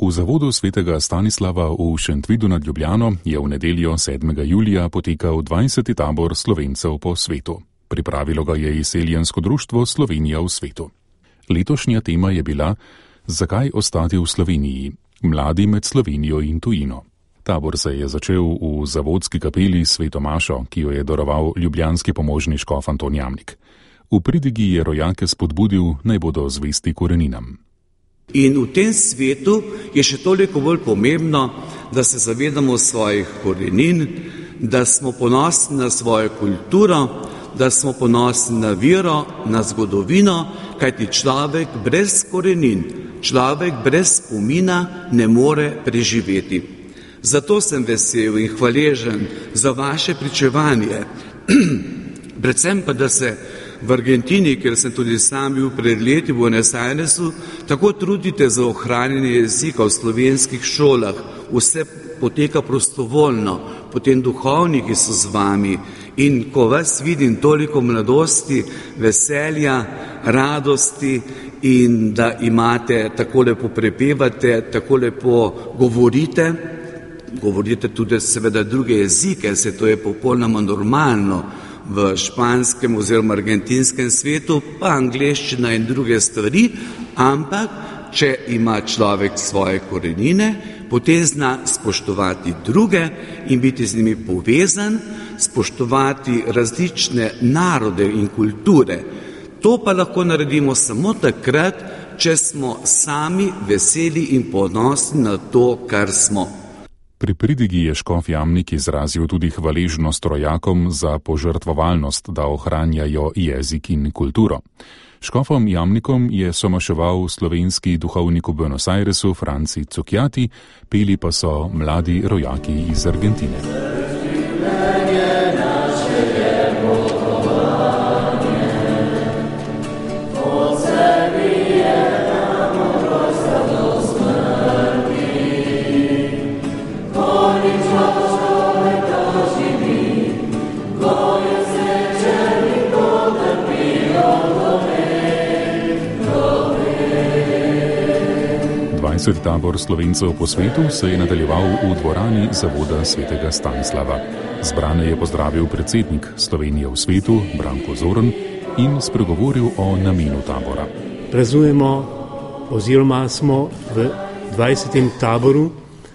V zavodu svetega Stanislava v Šentvidu nad Ljubljano je v nedeljo 7. julija potekal 20. tabor Slovencev po svetu. Pripravilo ga je izseljensko društvo Slovenija v svetu. Letošnja tema je bila Zakaj ostati v Sloveniji? Mladi med Slovenijo in tujino. Tabor se je začel v zavodski kapeli Sveto Mašo, ki jo je daroval ljubljanski pomožni škof Anton Jamnik. V pridigi je rojake spodbudil, naj bodo zvesti koreninam. In v tem svetu je še toliko bolj pomembno, da se zavedamo svojih korenin, da smo ponosni na svojo kulturo, da smo ponosni na vero, na zgodovino, kajti človek brez korenin, človek brez spomina ne more preživeti. Zato sem vesel in hvaležen za vaše pričevanje, predvsem pa, da se v Argentini, kjer sem tudi sam bil pred leti v Buenos Airesu, tako trudite za ohranjanje jezika v slovenskih šolah. Vse poteka prostovoljno, potem duhovniki so z vami in ko vas vidim toliko mladosti, veselja, radosti in da imate tako lepo prepevate, tako lepo govorite tudi seveda druge jezike, se to je popolnoma normalno. V španskem oziroma argentinskem svetu, pa angleščina in druge stvari, ampak če ima človek svoje korenine, potem zna spoštovati druge in biti z njimi povezan, spoštovati različne narode in kulture. To pa lahko naredimo samo takrat, če smo sami veseli in ponosni na to, kar smo. Pri pridigi je škof Jamnik izrazil tudi hvaležnost rojakom za požrtvovalnost, da ohranjajo jezik in kulturo. Škofom Jamnikom je somaševal slovenski duhovnik v Buenos Airesu Franci Cukjati, peli pa so mladi rojaki iz Argentine. Tabor Slovencev po svetu se je nadaljeval v dvorani zavoda svetega Stanislava. Zbrane je pozdravil predsednik Slovenije v svetu Branko Zorn in spregovoril o namenu tabora. Praznujemo oziroma smo v 20. taboru.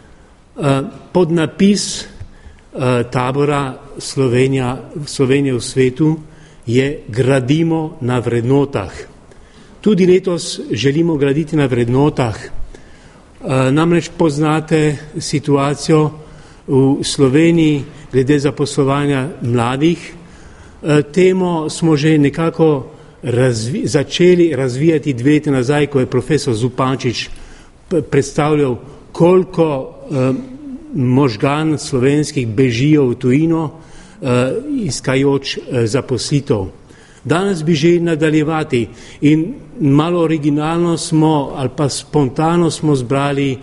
Podnapis tabora Slovenije v svetu je Gradimo na vrednotah. Tudi letos želimo graditi na vrednotah. Namreč poznate situacijo v Sloveniji glede zaposlovanja mladih. Temo smo že nekako začeli razvijati 2 leta nazaj, ko je profesor Zupančič predstavljal, koliko možgan slovenskih bežijo v tujino, iskajoč zaposlitev. Danes bi želeli nadaljevati in malo originalno smo ali pa spontano smo zbrali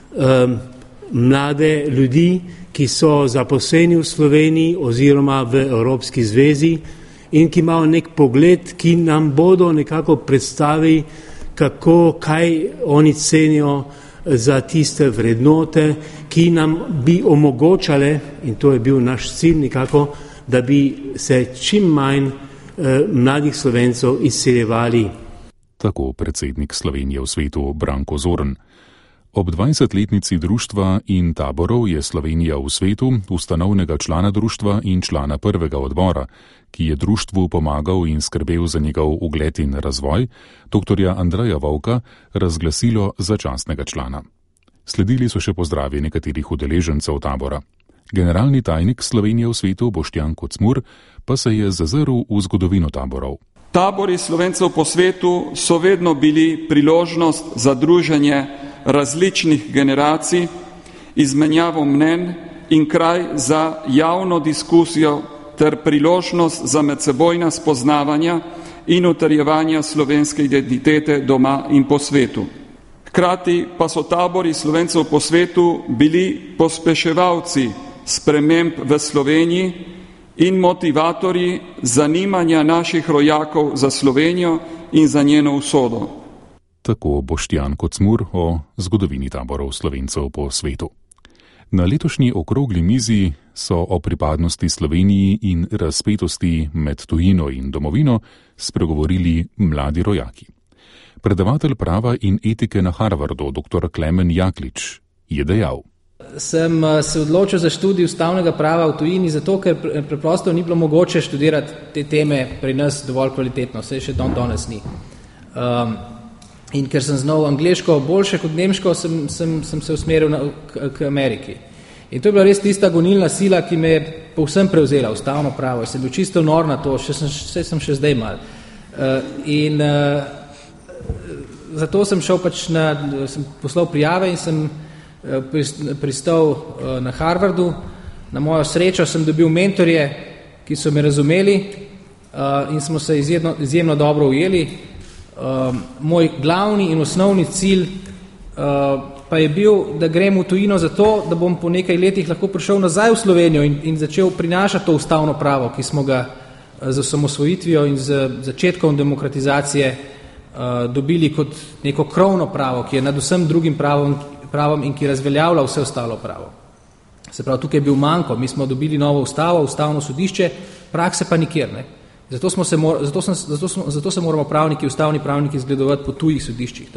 mlade ljudi, ki so zaposleni v Sloveniji oziroma v Evropski zvezi in ki imajo nek pogled, ki nam bodo nekako predstavili, kaj oni cenijo za tiste vrednote, ki nam bi omogočale, in to je bil naš cilj nekako, da bi se čim manj mladih Slovencev izseljevali. Tako predsednik Slovenije v svetu Branko Zorn. Ob 20-letnici društva in taborov je Slovenija v svetu ustanovnega člana društva in člana prvega odbora, ki je društvu pomagal in skrbel za njegov ugled in razvoj, dr. Andreja Vovka, razglasilo za častnega člana. Sledili so še pozdravi nekaterih udeležencev tabora. Generalni tajnik Slovenije v svetu Boštjan Kocmur pa se je zazrl v zgodovino taborov. Tabori Slovencev po svetu so vedno bili priložnost za druženje različnih generacij, izmenjavo mnenj in kraj za javno diskusijo ter priložnost za medsebojna spoznavanja in utrjevanja slovenske identitete doma in po svetu. Hkrati pa so tabori Slovencev po svetu bili pospeševalci sprememb v Sloveniji in motivatorji zanimanja naših rojakov za Slovenijo in za njeno usodo. Tako Boštjan Kocmur o zgodovini taborov Slovencev po svetu. Na letošnji okrogli mizi so o pripadnosti Sloveniji in razpetosti med tujino in domovino spregovorili mladi rojaki. Predavatelj prava in etike na Harvardu, dr. Klemen Jaklič, je dejal: Sem se odločil za študij ustavnega prava v tujini, zato ker preprosto ni bilo mogoče študirati te teme pri nas dovolj kvalitetno, vse še danes ni. In ker sem znal angleško boljše kot nemško, sem se usmeril k Ameriki. In to je bila res tista gonilna sila, ki me je povsem prevzela, ustavno pravo. Sem bil čisto nor na to, sem še zdaj mal. In zato sem šel sem poslal prijave in sem pristal na Harvardu. Na mojo srečo sem dobil mentorje, ki so me razumeli in smo se izjemno dobro ujeli. Moj glavni in osnovni cilj pa je bil, da grem v tujino zato, da bom po nekaj letih lahko prišel nazaj v Slovenijo in začel prinašati to ustavno pravo, ki smo ga z osamosvojitvijo in z začetkom demokratizacije dobili kot neko krovno pravo, ki je nad vsem drugim pravom in ki razveljavlja vse ostalo pravo. Se pravi, tukaj je bil manko, mi smo dobili novo ustavo, ustavno sodišče, prakse pa nikjer, ne. Zato se moramo ustavni pravniki zgledovati po tujih sodiščih.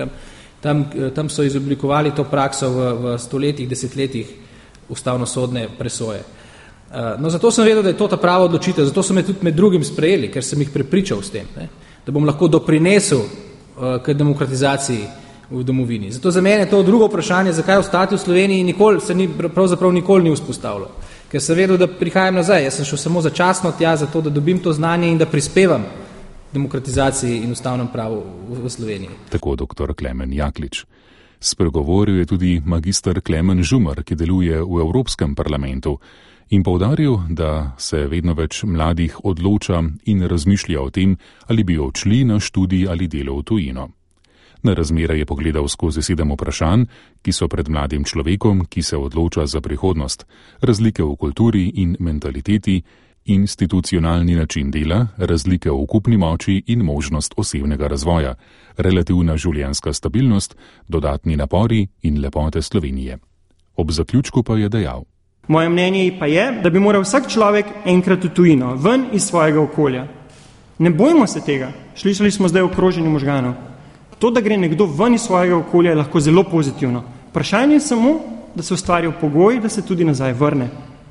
Tam so izoblikovali to prakso v stoletjih, desetletjih ustavnosodne presoje. No, zato sem vedel, da je to ta prava odločitev, zato so me tudi med drugim sprejeli, ker sem jih prepričal s tem, ne, da bom lahko doprinesel k demokratizaciji v domovini. Zato za mene je to drugo vprašanje, zakaj ostati v Sloveniji, pravzaprav nikoli ni vzpostavilo. Ker sem vedel, da prihajam nazaj. Jaz sem šel samo začasno tja, zato da dobim to znanje in da prispevam demokratizaciji in ustavnem pravu v Sloveniji. Tako dr. Klemen Jaklič. Spregovoril je tudi magister Klemen Žumar, ki deluje v Evropskem parlamentu in poudaril, da se vedno več mladih odloča in razmišlja o tem, ali bi odšli na študij ali delo v tujino. Na razmere je pogledal skozi 7 vprašanj, ki so pred mladim človekom, ki se odloča za prihodnost, razlike v kulturi in mentaliteti, institucionalni način dela, razlike v kupni moči in možnost osebnega razvoja, relativna življenjska stabilnost, dodatni napori in lepote Slovenije. Ob zaključku pa je dejal: Moje mnenje pa je, da bi moral vsak človek enkrat v tujino, ven iz svojega okolja. Ne bojmo se tega, slišali smo zdaj o kroženju možganov. To, da gre nekdo ven iz svojega okolja, je lahko zelo pozitivno. Vprašanje je samo, da se ustvarijo pogoji, da se tudi nazaj vrne.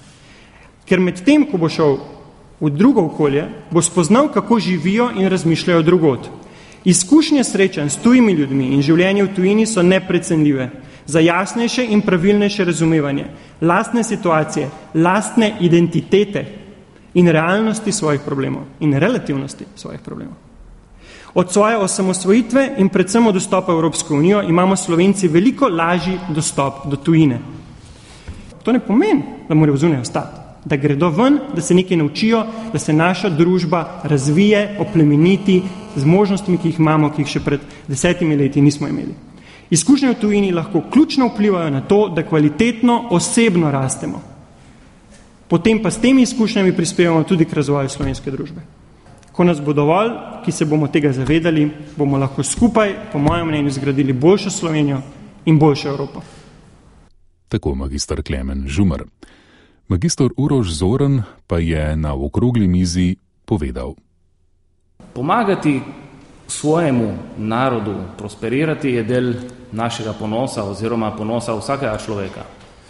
Ker med tem, ko bo šel v drugo okolje, bo spoznal, kako živijo in razmišljajo drugod. Izkušnje srečanj s tujimi ljudmi in življenje v tujini so neprecenljive. Za jasnejše in pravilnejše razumevanje lastne situacije, lastne identitete in realnosti svojih problemov in relativnosti svojih problemov. Od svoje osamosvojitve in predvsem od dostopa v Evropsko unijo imamo Slovenci veliko lažji dostop do tujine. To ne pomeni, da morajo zunaj ostati, da gredo ven, da se nekaj naučijo, da se naša družba razvije, oplemeniti z možnostmi, ki jih imamo, ki jih še pred 10 leti nismo imeli. Izkušnje v tujini lahko ključno vplivajo na to, da kvalitetno osebno rastemo. Potem pa s temi izkušnjami prispevamo tudi k razvoju slovenske družbe. Ko nas bo dovolj, ki se bomo tega zavedali, bomo lahko skupaj, po mojem mnenju, zgradili boljšo Slovenijo in boljšo Evropo. Tako magister Klemen Žumar. Magister Uroš Zorn pa je na okrogli mizi povedal: Pomagati svojemu narodu prosperirati je del našega ponosa oziroma ponosa vsakega človeka.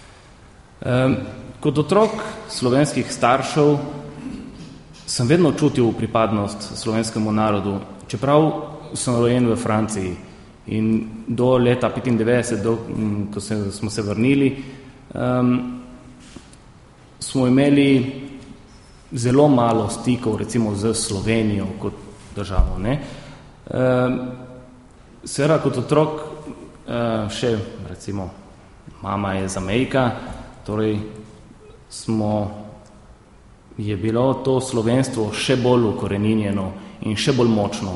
Kot otrok slovenskih staršev sem vedno čutil pripadnost slovenskemu narodu, čeprav sem rojen v Franciji in do leta 1995, ko smo se vrnili, smo imeli zelo malo stikov recimo z Slovenijo kot državo, ne. Seveda kot otrok še recimo mama je Zamejka, torej je bilo to slovenstvo še bolj ukoreninjeno in še bolj močno.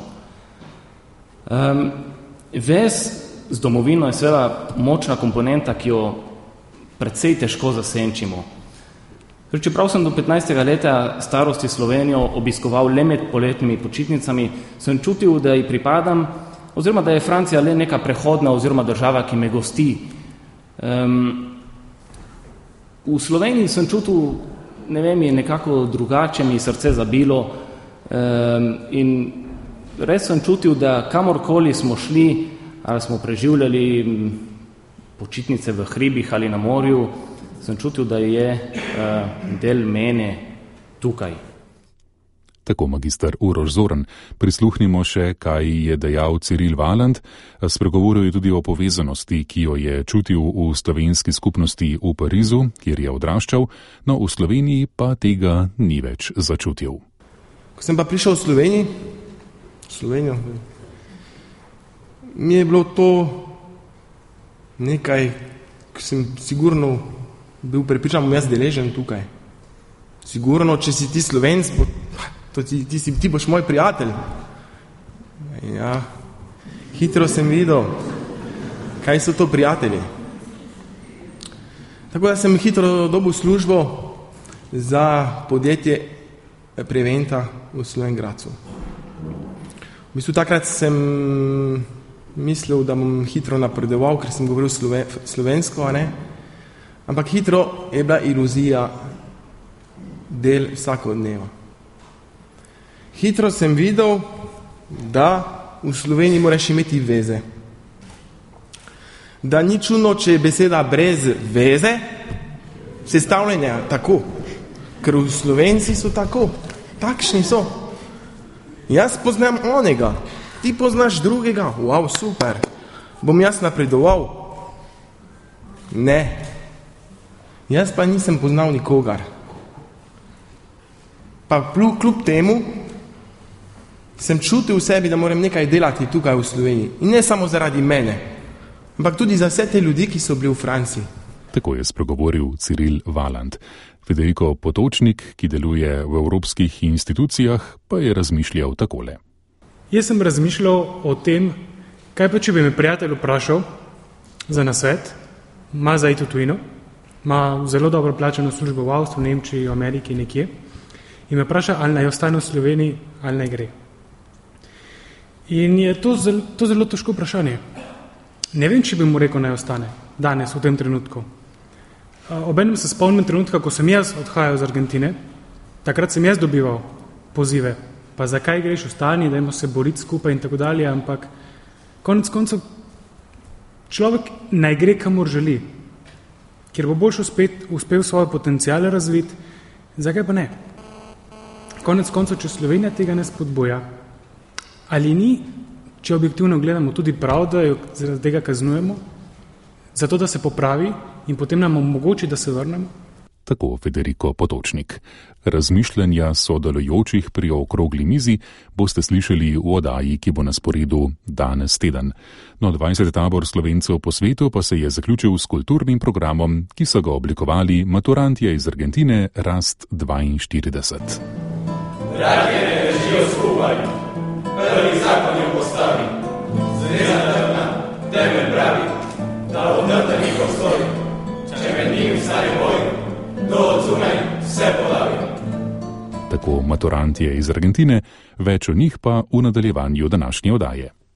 Vez z domovino je seveda močna komponenta, ki jo precej težko zasenčimo. Čeprav sem do 15. leta starosti Slovenijo obiskoval le med poletnimi počitnicami, sem čutil, da ji pripadam oziroma da je Francija le neka prehodna oziroma država, ki me gosti. V Sloveniji sem čutil, ne vem, je nekako drugače, mi srce zabilo in res sem čutil, da kamorkoli smo šli, ali smo preživljali počitnice v hribih ali na morju, sem čutil, da je del mene tukaj. Tako magister Uroš Zorn. Prisluhnimo še, kaj je dejal Ciril Valant. Spregovoril je tudi o povezanosti, ki jo je čutil v slovenski skupnosti v Parizu, kjer je odraščal, no v Sloveniji pa tega ni več začutil. Ko sem pa prišel v Slovenijo, mi je bilo to nekaj, ko sem sigurno bil prepričan, bom jaz deležen tukaj. Sigurno, če si ti Slovenc, ti boš moj prijatelj. Ja, hitro sem videl, kaj so to prijatelji. Tako da sem hitro dobil službo za podjetje Preventa v Slovenj Gradcu. V bistvu takrat sem mislil, da bom hitro napredoval, ker sem govoril slovensko, ampak hitro je bila iluzija del vsakodneva. Hitro sem videl, da v Sloveniji moraš imeti veze. Da ni čudno, če je beseda brez veze, sestavljena tako. Ker v Slovenci so tako, takšni so. Jaz poznam onega, ti poznaš drugega, wow, super, bom jaz napredoval. Ne, jaz pa nisem poznal nikogar. Pa kljub temu, sem čutil v sebi, da moram nekaj delati tukaj v Sloveniji. In ne samo zaradi mene, ampak tudi za vse te ljudi, ki so bili v Franciji. Tako je spregovoril Ciril Valant. Federico Potočnik, ki deluje v evropskih institucijah, pa je razmišljal takole. Jaz sem razmišljal o tem, kaj pa če bi me prijatelj vprašal za nasvet, ima za iti v tujino, ima zelo dobro plačano službo v Avstriji, v Nemčiji, v Ameriki, nekje, in me vpraša, ali naj ostane v Sloveniji, ali naj gre. In je to zelo težko vprašanje. Ne vem, če bi mu rekel, naj ostane danes, v tem trenutku. Obenem se spomnim trenutka, ko sem jaz odhajal z Argentine, takrat sem jaz dobival pozive, pa zakaj greš, ostani, dajmo se boriti skupaj in tako dalje, ampak konec koncev človek naj gre, kamor želi, ker bo boljš uspel svoje potencijale razviti, zakaj pa ne? Konec koncev, če Slovenija tega ne spodboja, ali ni, če objektivno gledamo, tudi prav, da jo zaradi tega kaznujemo, zato da se popravi in potem nam omogoči, da se vrnemo? Tako Federico Potočnik. Razmišljanja sodelujočih pri okrogli mizi boste slišali v oddaji, ki bo na sporedu danes teden. No, 20. tabor Slovencev po svetu pa se je zaključil s kulturnim programom, ki so ga oblikovali maturantje iz Argentine Rast 42. Bratje ne držijo skupaj, prvi zakon je postavi, zveza trdna, temelj pravi, da od trda nikog stoji, če med njim stane boj, do odzunaj vse polavi. Tako maturantje iz Argentine, več o njih pa v nadaljevanju današnje oddaje.